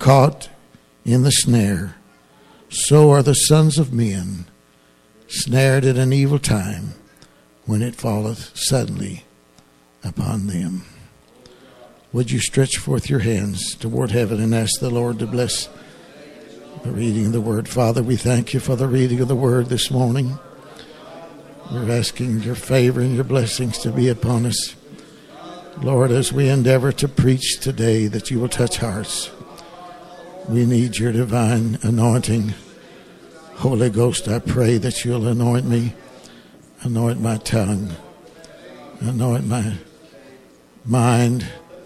caught in the snare, so are the sons of men snared at an evil time, when it falleth suddenly upon them. Would you stretch forth your hands toward heaven and ask the Lord to bless the reading of the Word? Father, we thank you for the reading of the Word this morning. We're asking your favor and your blessings to be upon us. Lord, as we endeavor to preach today, that you will touch hearts. We need your divine anointing. Holy Ghost, I pray that you'll anoint me, anoint my tongue, anoint my mind.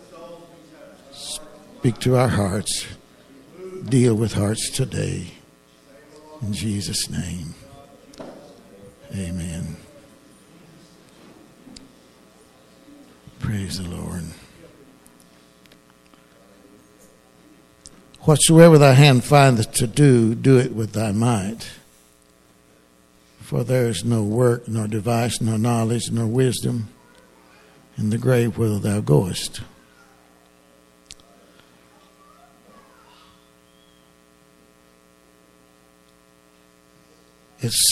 Speak to our hearts. Deal with hearts today. In Jesus' name, amen. Praise the Lord. Whatsoever thy hand findeth to do, do it with thy might. For there is no work, nor device, nor knowledge, nor wisdom in the grave whither thou goest. It's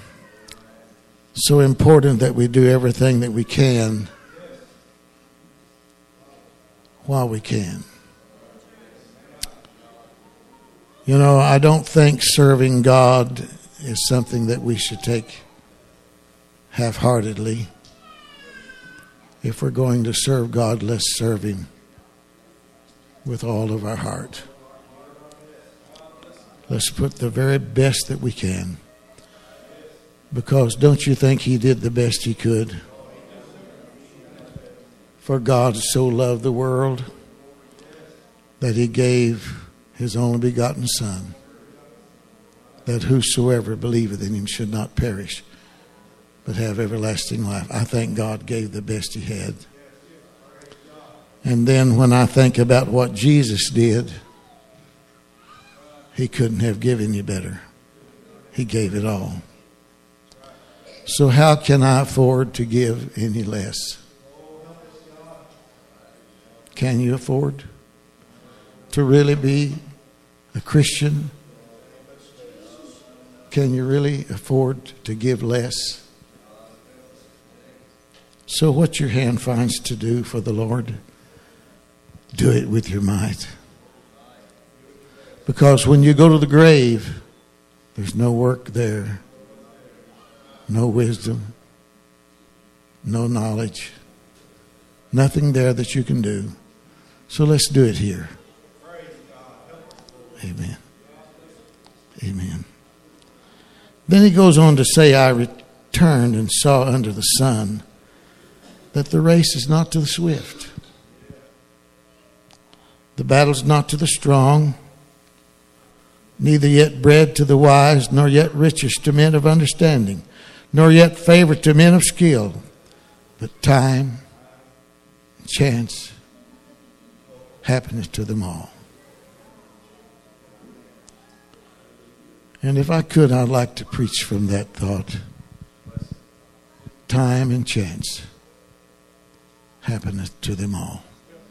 so important that we do everything that we can while we can. You know, I don't think serving God is something that we should take half-heartedly. If we're going to serve God, let's serve Him with all of our heart. Let's put the very best that we can. Because don't you think He did the best He could? For God so loved the world that He gave His only begotten Son, that whosoever believeth in Him should not perish, but have everlasting life. I think God gave the best He had. And then when I think about what Jesus did, He couldn't have given you better. He gave it all. So how can I afford to give any less? Can you afford to really be a Christian? Can you really afford to give less? So what your hand finds to do for the Lord, do it with your might. Because when you go to the grave, there's no work there, no wisdom, no knowledge, nothing there that you can do. So let's do it here. Amen. Amen. Then he goes on to say, I returned and saw under the sun that the race is not to the swift. The battle is not to the strong, neither yet bread to the wise, nor yet riches to men of understanding, nor yet favor to men of skill, but time and chance happeneth to them all. And if I could, I'd like to preach from that thought. Time and chance happeneth to them all.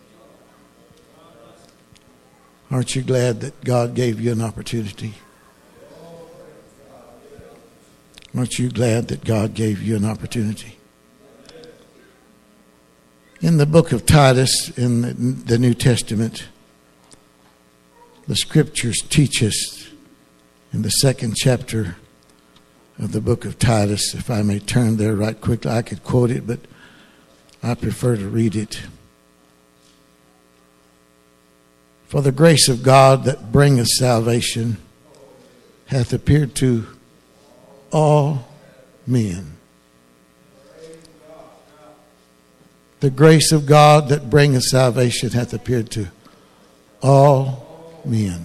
Aren't you glad that God gave you an opportunity? Aren't you glad that God gave you an opportunity? In the book of Titus, in the New Testament, the scriptures teach us in the 2nd chapter of the book of Titus. If I may turn there right quickly, I could quote it, but I prefer to read it. For the grace of God that bringeth salvation hath appeared to all men. The grace of God that bringeth salvation hath appeared to all men.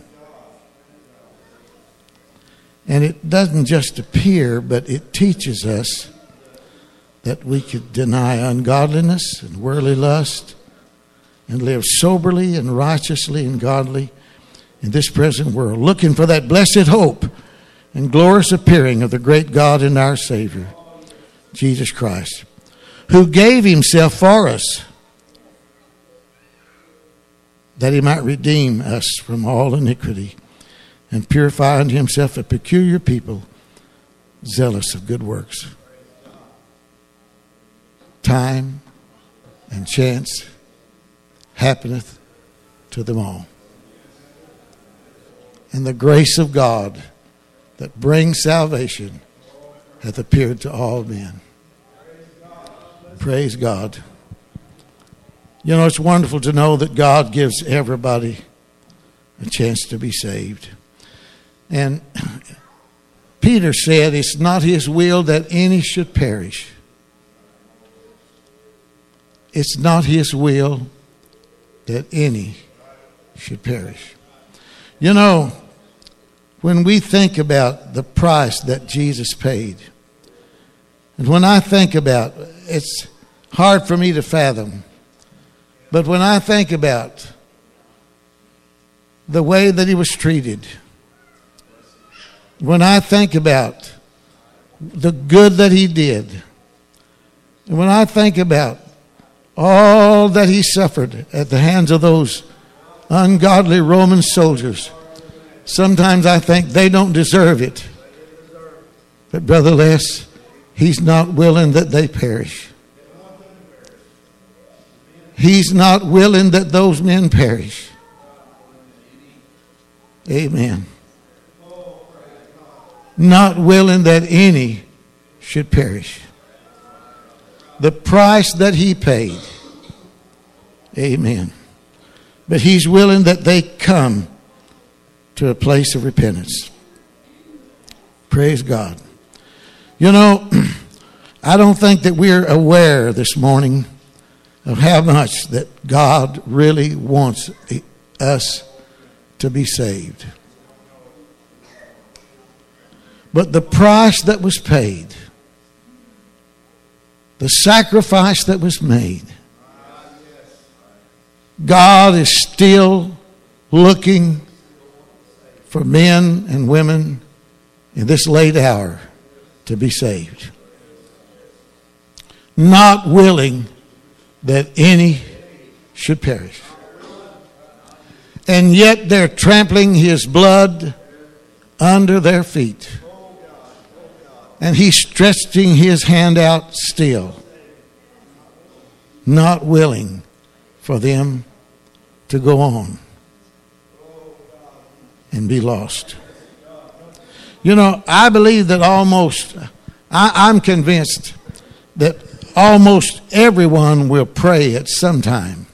And it doesn't just appear, but it teaches us that we could deny ungodliness and worldly lust and live soberly and righteously and godly in this present world, looking for that blessed hope and glorious appearing of the great God and our Savior, Jesus Christ, who gave himself for us that he might redeem us from all iniquity, and purify unto himself a peculiar people, zealous of good works. Time and chance happeneth to them all. And the grace of God that brings salvation hath appeared to all men. Praise God. You know, it's wonderful to know that God gives everybody a chance to be saved. And Peter said it's not his will that any should perish. It's not his will that any should perish. You know, when we think about the price that Jesus paid, and when I think about, it's hard for me to fathom, but when I think about the way that he was treated, when I think about the good that he did, and when I think about all that he suffered at the hands of those ungodly Roman soldiers, sometimes I think they don't deserve it. But Brother Les, he's not willing that they perish. He's not willing that those men perish. Amen. Not willing that any should perish. The price that he paid. Amen. But he's willing that they come to a place of repentance. Praise God. You know, I don't think that we're aware this morning of how much that God really wants us to be saved. But the price that was paid, the sacrifice that was made, God is still looking for men and women in this late hour to be saved. Not willing that any should perish. And yet they're trampling his blood under their feet. And he's stretching his hand out still. Not willing for them to go on and be lost. You know, I believe that I'm convinced that almost everyone will pray at some time.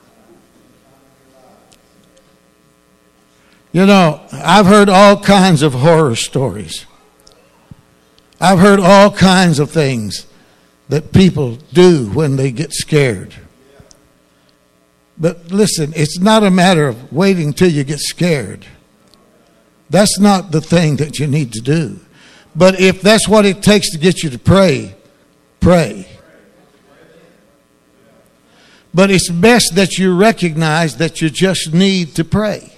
You know, I've heard all kinds of horror stories. I've heard all kinds of things that people do when they get scared. But listen, it's not a matter of waiting till you get scared. That's not the thing that you need to do. But if that's what it takes to get you to pray, pray. But it's best that you recognize that you just need to pray.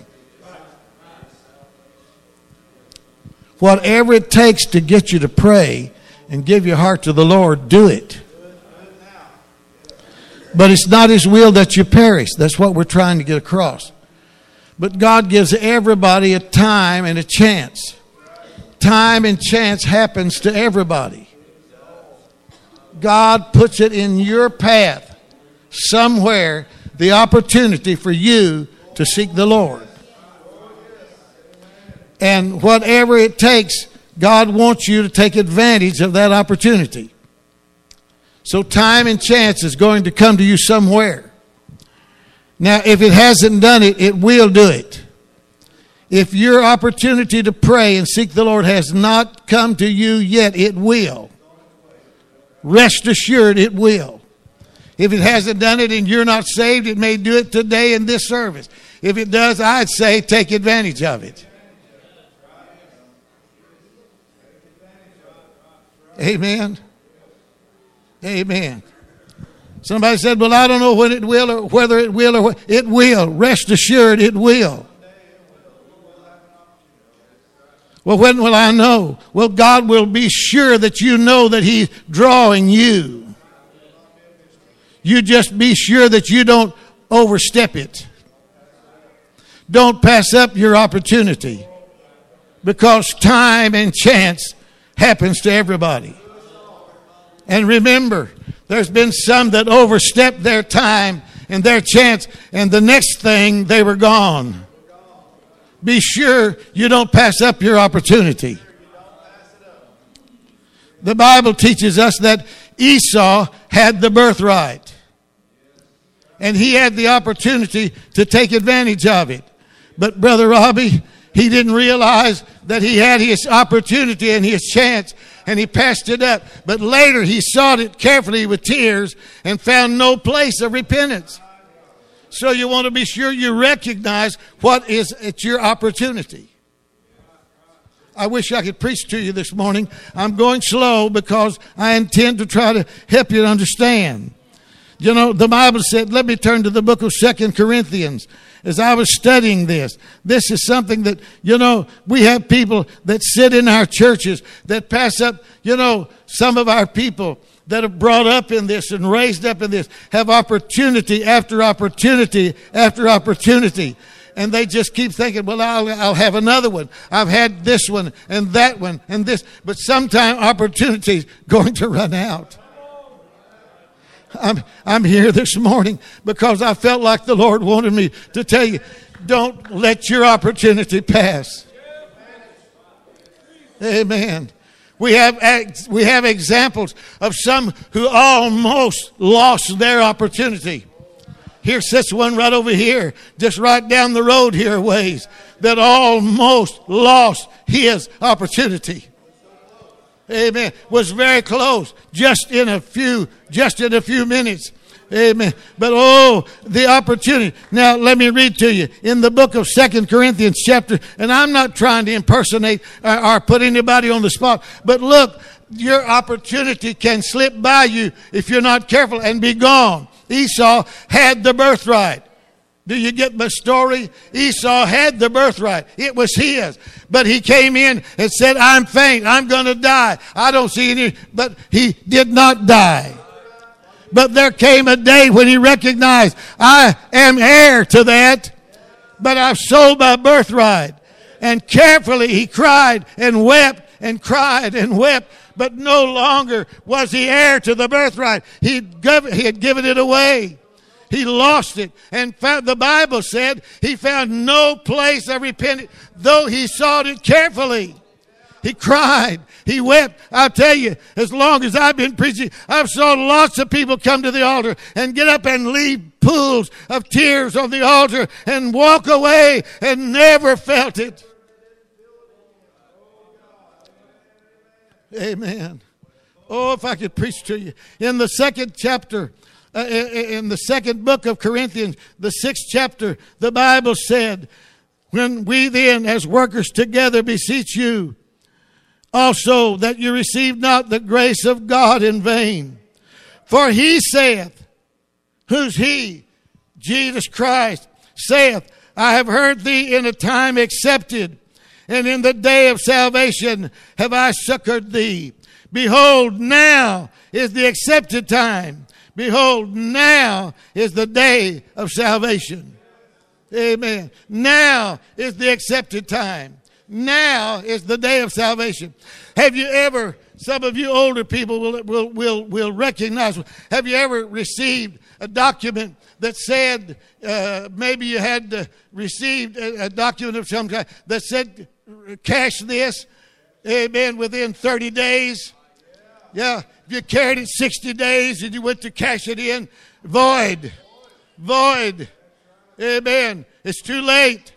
Whatever it takes to get you to pray and give your heart to the Lord, do it. But it's not his will that you perish. That's what we're trying to get across. But God gives everybody a time and a chance. Time and chance happens to everybody. God puts it in your path somewhere, the opportunity for you to seek the Lord. And whatever it takes, God wants you to take advantage of that opportunity. So time and chance is going to come to you somewhere. Now, if it hasn't done it, it will do it. If your opportunity to pray and seek the Lord has not come to you yet, it will. Rest assured it will. If it hasn't done it and you're not saved, it may do it today in this service. If it does, I'd say take advantage of it. Amen. Amen. Somebody said, well, I don't know when it will or whether it will or what. It will. Rest assured it will. Well, when will I know? Well, God will be sure that you know that he's drawing you. You just be sure that you don't overstep it. Don't pass up your opportunity, because time and chance happens to everybody. And remember, there's been some that overstepped their time and their chance, and the next thing they were gone. Be sure you don't pass up your opportunity. The Bible teaches us that Esau had the birthright, and he had the opportunity to take advantage of it. But Brother Robbie, he didn't realize that he had his opportunity and his chance, and he passed it up. But later he sought it carefully with tears and found no place of repentance. So you want to be sure you recognize what is at your opportunity. I wish I could preach to you this morning. I'm going slow because I intend to try to help you to understand. You know, the Bible said, let me turn to the book of 2 Corinthians. As I was studying this is something that, you know, we have people that sit in our churches that pass up, you know, some of our people that are brought up in this and raised up in this have opportunity after opportunity after opportunity. And they just keep thinking, well, I'll have another one. I've had this one and that one and this. But sometime opportunity's going to run out. I'm here this morning because I felt like the Lord wanted me to tell you, don't let your opportunity pass. Amen. We have examples of some who almost lost their opportunity. Here sits one right over here, just right down the road here a ways, that almost lost his opportunity. Amen. Was very close, just in a few minutes. Amen. But the opportunity. Now let me read to you in the book of 2 Corinthians chapter, and I'm not trying to impersonate or put anybody on the spot, but look, your opportunity can slip by you if you're not careful and be gone. Esau had the birthright. Do you get my story? Esau had the birthright. It was his. But he came in and said, I'm faint. I'm going to die. I don't see any. But he did not die. But there came a day when he recognized, I am heir to that, but I've sold my birthright. And carefully he cried and wept and cried and wept. But no longer was he heir to the birthright. He had given it away. He lost it. And the Bible said he found no place of repentance, though he sought it carefully. He cried. He wept. I'll tell you, as long as I've been preaching, I've saw lots of people come to the altar and get up and leave pools of tears on the altar and walk away and never felt it. Amen. Oh, if I could preach to you. In the second chapter, in the second book of Corinthians, the 6th chapter, the Bible said, when we then as workers together beseech you, also that you receive not the grace of God in vain. For he saith, who's he? Jesus Christ saith, I have heard thee in a time accepted, and in the day of salvation have I succored thee. Behold, now is the accepted time. Behold, now is the day of salvation. Amen. Now is the accepted time. Now is the day of salvation. Have you ever, some of you older people will recognize, have you ever received a document that said, maybe you had received a document of some kind that said, cash this, amen, within 30 days? Yeah, if you carried it 60 days and you went to cash it in, void. Amen. It's too late.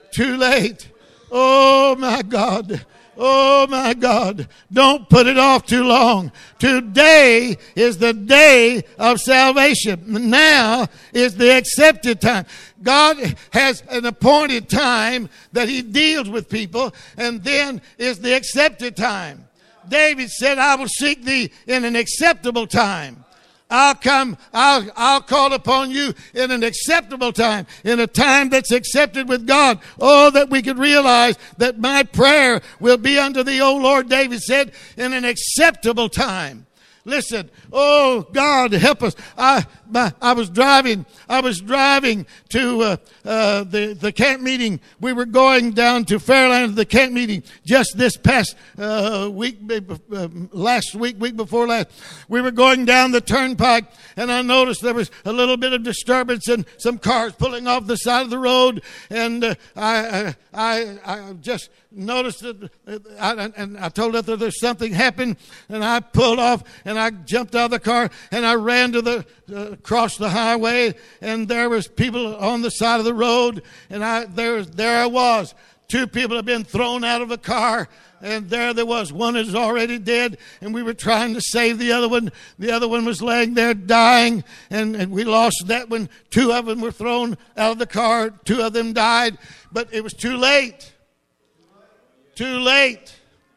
Oh, my God. Oh, my God. Don't put it off too long. Today is the day of salvation. Now is the accepted time. God has an appointed time that he deals with people, and then is the accepted time. David said, I will seek thee in an acceptable time. I'll call upon you in an acceptable time, in a time that's accepted with God. Oh, that we could realize that my prayer will be unto thee, O Lord, David said, in an acceptable time. Listen, oh, God, help us. I was driving to the camp meeting. We were going down to Fairland, the camp meeting, just this past week before last. We were going down the turnpike, and I noticed there was a little bit of disturbance and some cars pulling off the side of the road, and I just noticed it, and I told her that there's something happened, and I pulled off, and I jumped out of the car, and I ran to across the highway, and there was people on the side of the road, and there I was. Two people had been thrown out of a car, and there was. One is already dead, and we were trying to save the other one. The other one was laying there dying, and we lost that one. Two of them were thrown out of the car. Two of them died, but it was too late. Too late.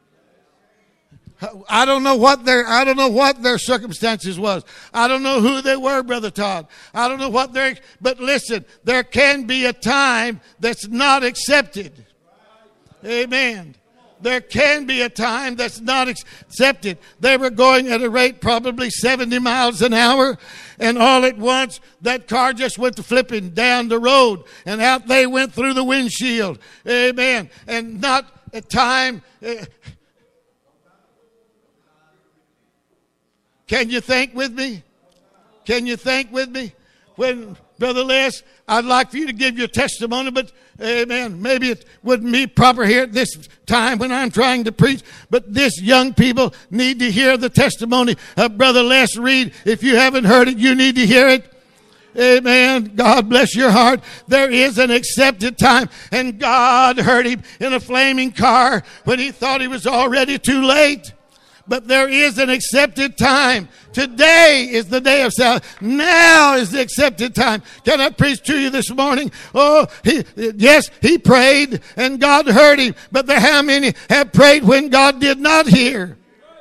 I don't know what their circumstances was. I don't know who they were, Brother Todd. I don't know but listen, there can be a time that's not accepted. Amen. There can be a time that's not accepted. They were going at a rate probably 70 miles an hour, and all at once that car just went flipping down the road, and out they went through the windshield. Amen. And not a time. Can you think with me? Can you think with me? When, Brother Les, I'd like for you to give your testimony, but amen, maybe it wouldn't be proper here at this time when I'm trying to preach, but this young people need to hear the testimony of Brother Les Reed. If you haven't heard it, you need to hear it. Amen. God bless your heart. There is an accepted time, and God heard him in a flaming car when he thought he was already too late. But there is an accepted time. Today is the day of salvation. Now is the accepted time. Can I preach to you this morning? Oh, he prayed and God heard him. But how many have prayed when God did not hear?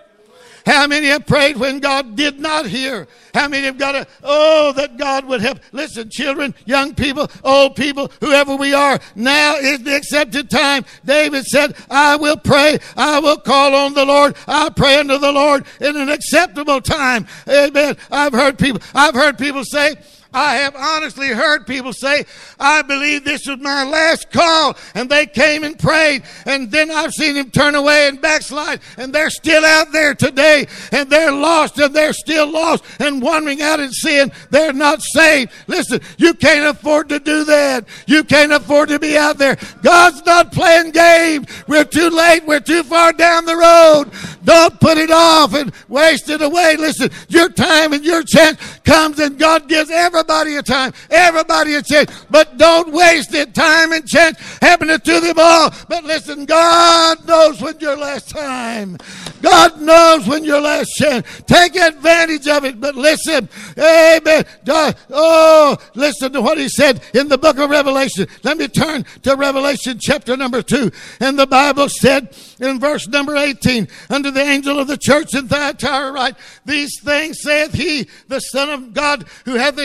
How many have prayed when God did not hear? How many have got that God would help? Listen, children, young people, old people, whoever we are, now is the accepted time. David said, I will pray, I will call on the Lord, I pray unto the Lord in an acceptable time. Amen. I've heard people say, I have honestly heard people say, I believe this was my last call, and they came and prayed, and then I've seen them turn away and backslide, and they're still out there today, and they're lost, and they're still lost, and wandering out in sin. They're not saved. Listen, you can't afford to do that. You can't afford to be out there. God's not playing games. We're too late. We're too far down the road. Don't put it off and waste it away. Listen, your time and your chance comes, and God gives everybody a time, everybody a chance, but don't waste it. Time and chance happening to them all. But listen, God knows when your last time. God knows when your last chance. Take advantage of it. But listen, amen. Listen to what he said in the book of Revelation. Let me turn to Revelation chapter number 2. And the Bible said in verse number 18, unto the angel of the church in Thyatira write, these things saith he, the Son of God, who hath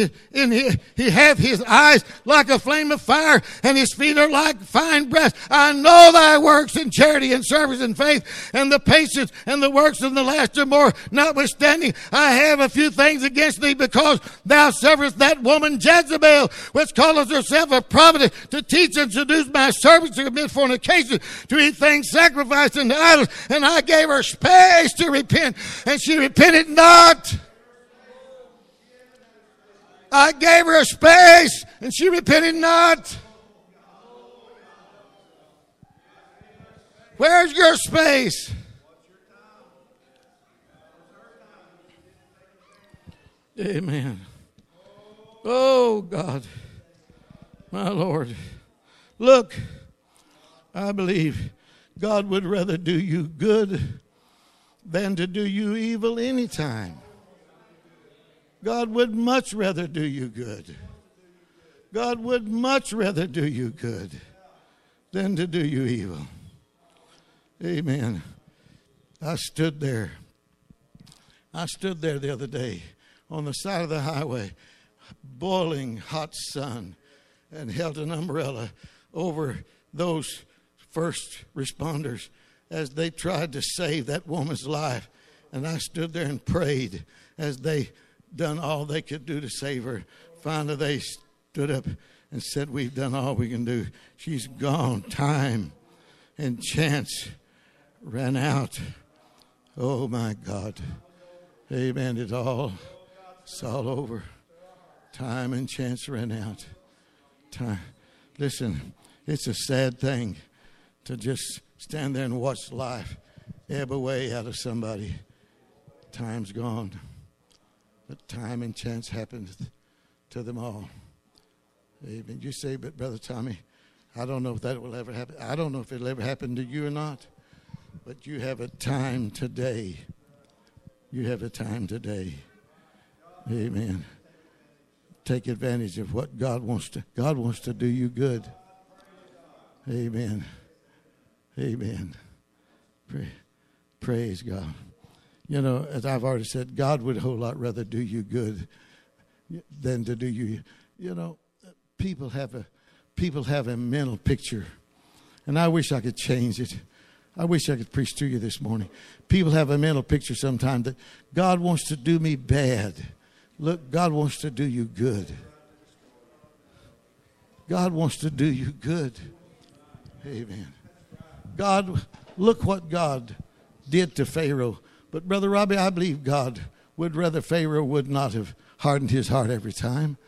he hath his eyes like a flame of fire, and his feet are like fine brass. I know thy works in charity and service and faith, and the patience and the works of the last are more. Notwithstanding, I have a few things against thee, because thou servest that woman Jezebel, which calleth herself a prophetess, to teach and seduce my servants to commit fornication, to eat things sacrificed unto idols. And I gave her space to repent, and she repented not. I gave her a space, and she repented not. Where's your space? Amen. Oh, God, my Lord. Look, I believe God would rather do you good than to do you evil anytime. God would much rather do you good. God would much rather do you good than to do you evil. Amen. I stood there the other day on the side of the highway, boiling hot sun, and held an umbrella over those first responders as they tried to save that woman's life. And I stood there and prayed as they done all they could do to save her. Finally, they stood up and said, we've done all we can do. She's gone. Time and chance ran out. Oh, my God. Amen. It's all over. Time and chance ran out. Time. Listen, it's a sad thing to just stand there and watch life ebb away out of somebody. Time's gone. But time and chance happened to them all. Amen. You say, but Brother Tommy, I don't know if that will ever happen. I don't know if it'll ever happen to you or not. But you have a time today. You have a time today. Amen. Take advantage of what God wants to do you good. Amen. Amen. Praise God. You know, as I've already said, God would a whole lot rather do you good than to do you. You know, people have a mental picture, and I wish I could change it. I wish I could preach to you this morning. People have a mental picture sometimes that God wants to do me bad. Look, God wants to do you good. God wants to do you good. Amen. God, look what God did to Pharaoh. But Brother Robbie, I believe God would rather Pharaoh would not have hardened his heart every time.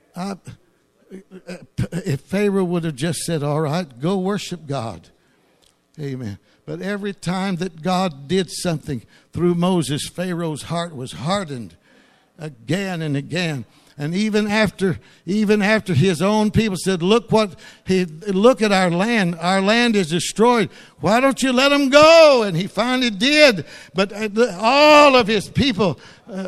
If Pharaoh would have just said, all right, go worship God. Amen. But every time that God did something through Moses, Pharaoh's heart was hardened again and again. And even after his own people said, look at our land is destroyed. Why don't you let them go? And he finally did. But all of his people,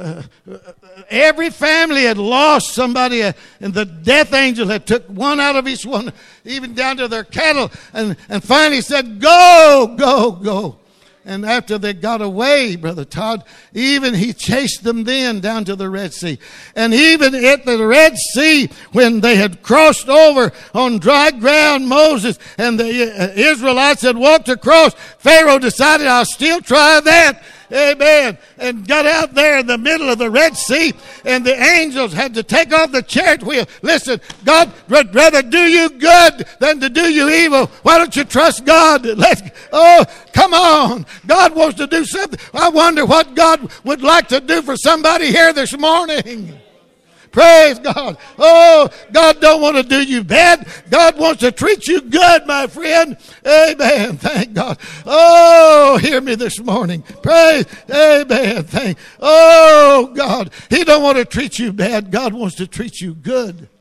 every family had lost somebody, and the death angel had took one out of each one, even down to their cattle, and finally said, go, go, go. And after they got away, Brother Todd, even he chased them then down to the Red Sea. And even at the Red Sea, when they had crossed over on dry ground, Moses and the Israelites had walked across, Pharaoh decided, I'll still try that. Amen. And got out there in the middle of the Red Sea, and the angels had to take off the chariot wheel. Listen, God would rather do you good than to do you evil. Why don't you trust God? Come on. God wants to do something. I wonder what God would like to do for somebody here this morning. Praise God. Oh, God don't want to do you bad. God wants to treat you good, my friend. Amen. Thank God. Oh, hear me this morning. Praise. Amen. Oh, God. He don't want to treat you bad. God wants to treat you good.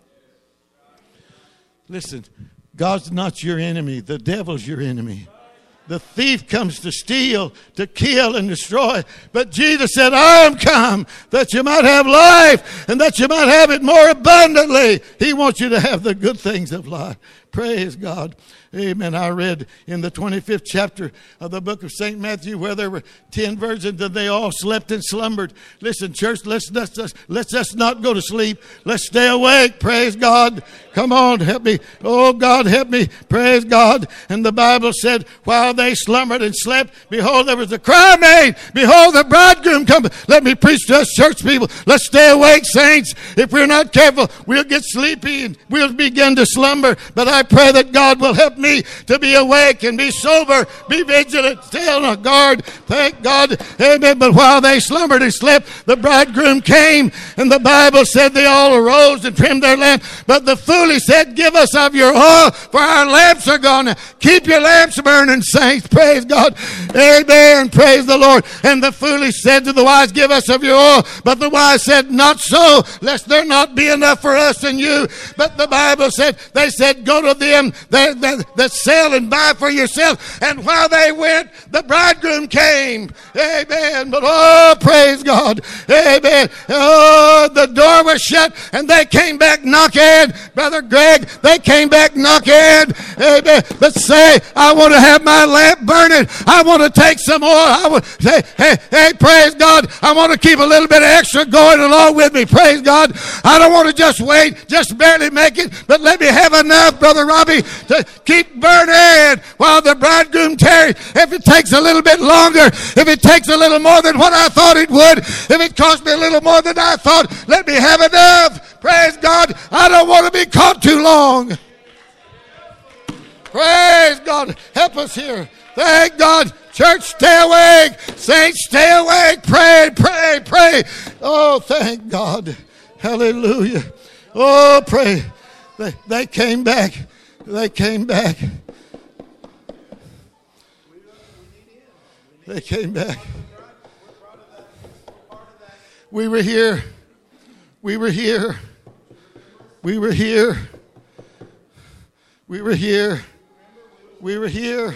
Listen, God's not your enemy. The devil's your enemy. The thief comes to steal, to kill, and destroy. But Jesus said, I am come that you might have life and that you might have it more abundantly. He wants you to have the good things of life. Praise God. Amen. I read in the 25th chapter of the book of St. Matthew where there were 10 virgins and they all slept and slumbered. Listen, church, let's just not go to sleep. Let's stay awake. Praise God. Come on, help me. Oh, God, help me. Praise God. And the Bible said, while they slumbered and slept, behold, there was a cry made. Behold, the bridegroom cometh. Let me preach to us church people. Let's stay awake, saints. If we're not careful, we'll get sleepy and we'll begin to slumber. But I pray that God will help me to be awake and be sober, be vigilant, stay on guard. Thank God. Amen. But while they slumbered and slept, the bridegroom came, and the Bible said they all arose and trimmed their lamps. But the foolish said, give us of your oil, for our lamps are gone. Keep your lamps burning, saints. Praise God. Amen. Praise the Lord. And the foolish said to the wise, give us of your oil. But the wise said, not so, lest there not be enough for us and you. But the Bible said, they said, go to them that sell and buy for yourself. And while they went, the bridegroom came. Amen. But oh, praise God. Amen. Oh, the door was shut and they came back knocking. Brother Greg, they came back knocking. Amen. But say, I want to have my lamp burning. I want to take some oil. I want to say, hey, praise God. I want to keep a little bit of extra going along with me. Praise God. I don't want to just wait, just barely make it, but let me have enough, Brother Robbie, to keep Keep burning while the bridegroom tarries. If it takes a little bit longer, if it takes a little more than what I thought it would, if it cost me a little more than I thought, let me have enough. Praise God. I don't want to be caught too long. Praise God. Help us here. Thank God. Church, stay awake. Saints, stay awake. Pray, pray, pray. Oh, thank God. Hallelujah. Oh, pray. They came back. They came back. They came back. We were here. We were here. We were here. We were here. We were here.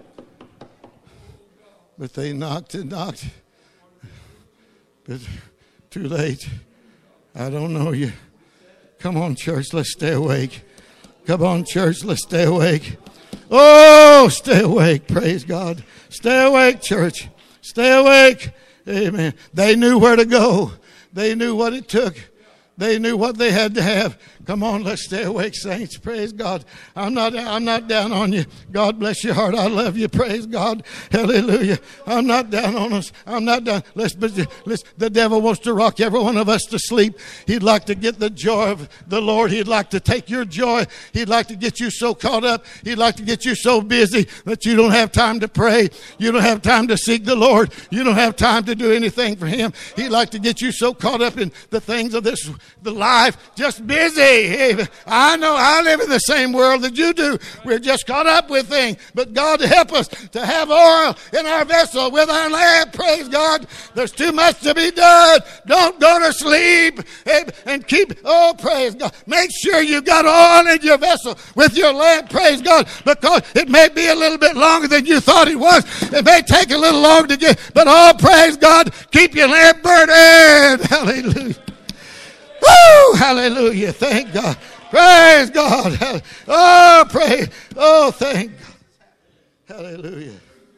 But they knocked and knocked. But too late. I don't know you. Come on, church, let's stay awake. Come on, church, let's stay awake. Oh, stay awake. Praise God. Stay awake, church. Stay awake. Amen. They knew where to go. They knew what it took. They knew what they had to have. Come on, let's stay awake, saints. Praise God. I'm not down on you. God bless your heart. I love you. Praise God. Hallelujah. I'm not down on us. I'm not down. The devil wants to rock every one of us to sleep. He'd like to get the joy of the Lord. He'd like to take your joy. He'd like to get you so caught up. He'd like to get you so busy that you don't have time to pray. You don't have time to seek the Lord. You don't have time to do anything for Him. He'd like to get you so caught up in the things of the life, just busy. I know I live in the same world that you do. We're just caught up with things. But God help us to have oil in our vessel with our lamp. Praise God. There's too much to be done. Don't go to sleep and keep, oh, praise God. Make sure you got oil in your vessel with your lamp. Praise God. Because it may be a little bit longer than you thought it was. It may take a little longer to get, but oh, praise God. Keep your lamp burning. Hallelujah. Woo! Hallelujah. Thank God. Praise God. Oh, pray. Oh, thank God. Hallelujah.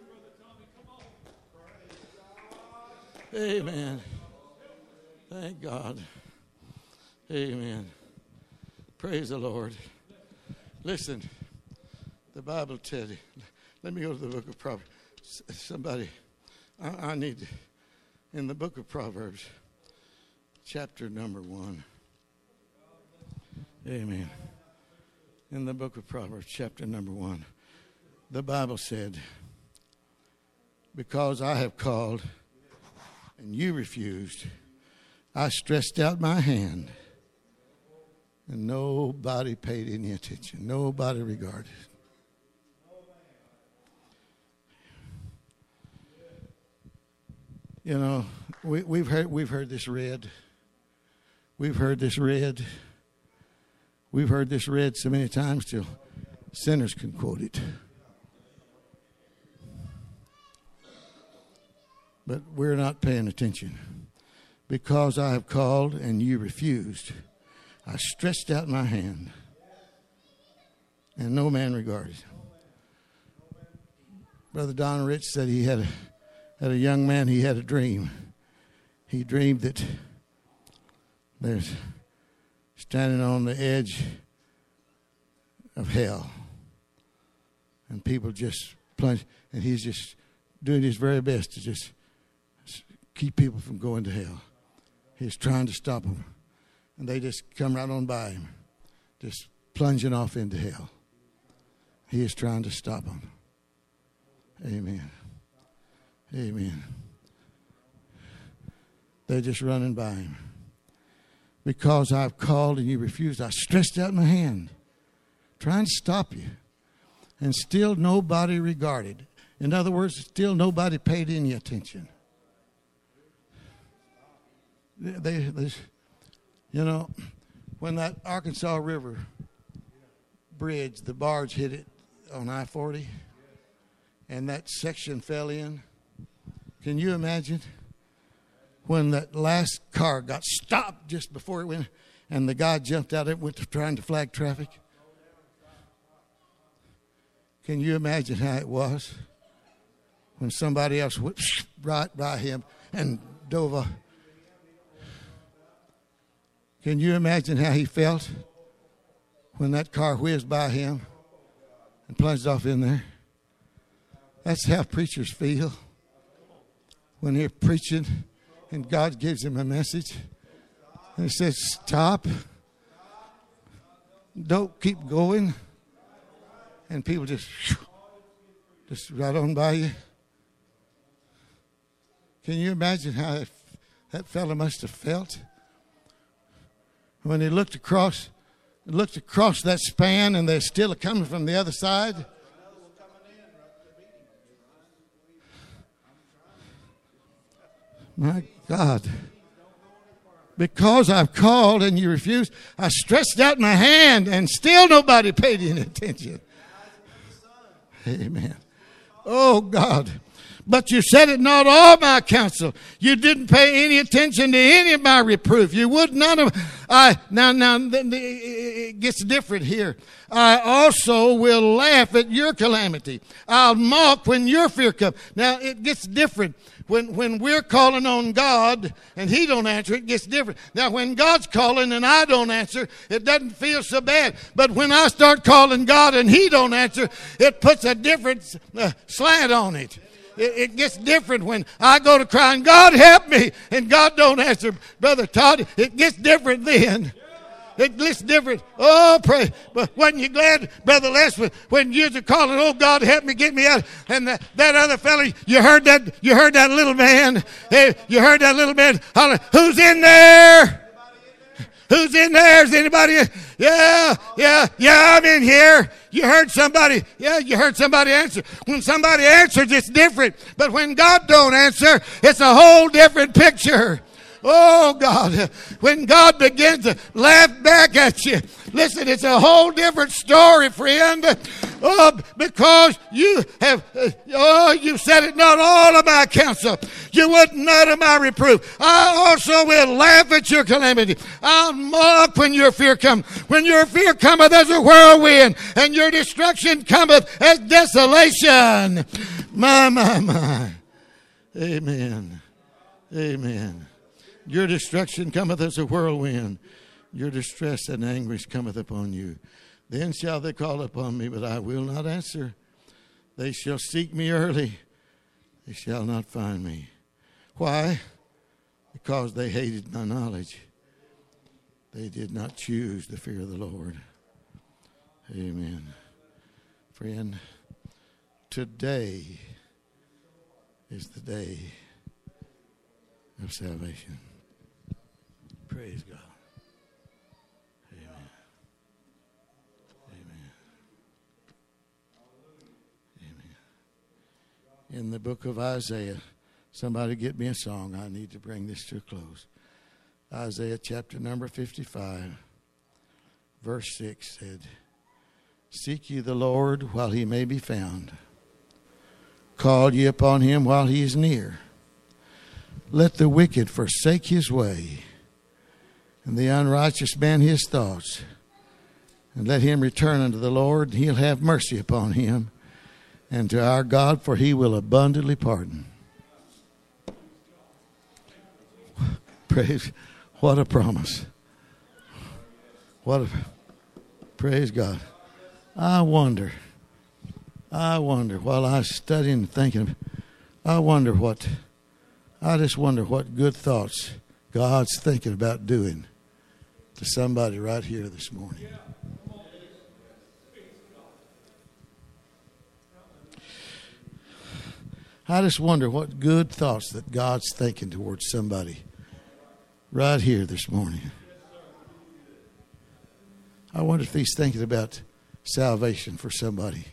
Amen. Thank God. Amen. Praise the Lord. Listen, the Bible tells you. Let me go to the book of Proverbs. Somebody, I need, in the book of Proverbs, chapter number 1. Amen. In the book of Proverbs, chapter number 1, the Bible said, because I have called and you refused, I stretched out my hand and nobody paid any attention. Nobody regarded it. You know, we've heard this read. We've heard this read. We've heard this read so many times till sinners can quote it. But we're not paying attention. Because I have called and you refused, I stretched out my hand and no man regarded. Brother Don Rich said he had a young man, he had a dream. He dreamed that there's standing on the edge of hell. And people just plunge. And he's just doing his very best to just keep people from going to hell. He's trying to stop them. And they just come right on by him, just plunging off into hell. He is trying to stop them. Amen. Amen. They're just running by him. Because I've called and you refused, I stretched out my hand, trying to stop you. And still nobody regarded. In other words, still nobody paid any attention. They you know, when that Arkansas River bridge, the barge hit it on I-40, and that section fell in. Can you imagine when that last car got stopped just before it went, and the guy jumped out and went to trying to flag traffic? Can you imagine how it was when somebody else went right by him and dove off? Can you imagine how he felt when that car whizzed by him and plunged off in there. That's how preachers feel when they're preaching and God gives them a message. And it says, stop. Don't keep going. And people just right on by you. Can you imagine how that fellow must have felt when he looked across that span and they're still coming from the other side? My God. Because I've called and you refused, I stretched out my hand and still nobody paid any attention. Amen. Oh, God. But you said it not all my counsel. You didn't pay any attention to any of my reproof. You would none of. Now, it gets different here. I also will laugh at your calamity. I'll mock when your fear comes. Now, it gets different. When we're calling on God and He don't answer, it gets different. Now, when God's calling and I don't answer, it doesn't feel so bad. But when I start calling God and He don't answer, it puts a different slant on it. It gets different when I go to crying, God help me, and God don't answer. Brother Todd, it gets different then. It gets different. Oh, pray. But wasn't you glad, Brother Les, when you were calling, oh, God, help me, get me out. And that other fellow, you heard that little man. Hey, you heard that little man holler, who's in there? Who's in there? Is anybody? Yeah, I'm in here. You heard somebody. Yeah, you heard somebody answer. When somebody answers, it's different. But when God don't answer, it's a whole different picture. Oh, God. When God begins to laugh back at you, listen, it's a whole different story, friend. Oh, because you have, you said it not all of my counsel. You would not of my reproof. I also will laugh at your calamity. I'll mock when your fear cometh. When your fear cometh as a whirlwind, and your destruction cometh as desolation. My. Amen. Amen. Your destruction cometh as a whirlwind. Your distress and anguish cometh upon you. Then shall they call upon me, but I will not answer. They shall seek me early. They shall not find me. Why? Because they hated my knowledge. They did not choose the fear of the Lord. Amen. Friend, today is the day of salvation. Praise God. Amen. Amen. Amen. In the book of Isaiah, somebody get me a song. I need to bring this to a close. Isaiah chapter number 55, verse 6 said, seek ye the Lord while he may be found. Call ye upon him while he is near. Let the wicked forsake his way, and the unrighteous man his thoughts. And let him return unto the Lord, and he'll have mercy upon him, and to our God, for he will abundantly pardon. Praise, what a promise. Praise God. I wonder, while I was studying and thinking, I just wonder what good thoughts God's thinking about doing to somebody right here this morning. I just wonder what good thoughts that God's thinking towards somebody right here this morning. I wonder if he's thinking about salvation for somebody.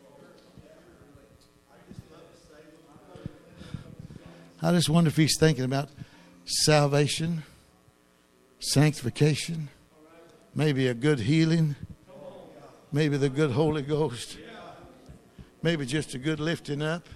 I just wonder if he's thinking about salvation, sanctification, maybe a good healing, maybe the good Holy Ghost, maybe just a good lifting up.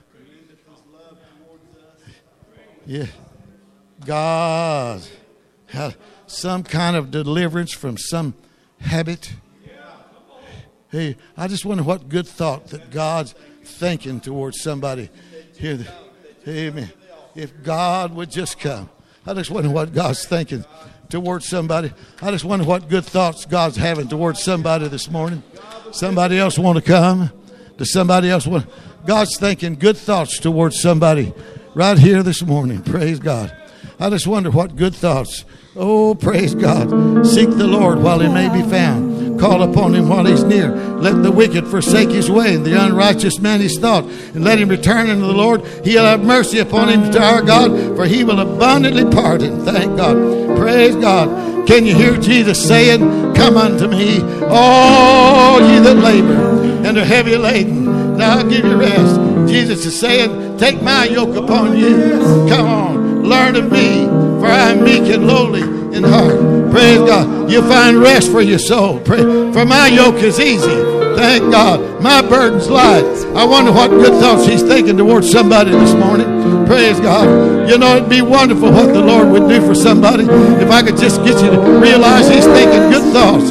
Yeah. God, some kind of deliverance from some habit. Hey, I just wonder what good thought that God's thinking towards somebody here. Amen. If God would just come. I just wonder what God's thinking towards somebody. I just wonder what good thoughts God's having towards somebody this morning. Somebody else want to come? Does somebody else want? God's thinking good thoughts towards somebody right here this morning. Praise God. I just wonder what good thoughts. Oh, praise God. Seek the Lord while he may be found. Call upon him while he's near. Let the wicked forsake his way, and the unrighteous man his thought. And let him return unto the Lord. He'll have mercy upon him to our God, for he will abundantly pardon. Thank God. Praise God. Can you hear Jesus saying, come unto me, all ye that labor and are heavy laden, and I'll give you rest. Jesus is saying, take my yoke upon you. Come on, learn of me, for I am meek and lowly in heart. Praise God. You'll find rest for your soul. For my yoke is easy. Thank God. My burden's light. I wonder what good thoughts he's thinking towards somebody this morning. Praise God. You know, it'd be wonderful what the Lord would do for somebody if I could just get you to realize he's thinking good thoughts.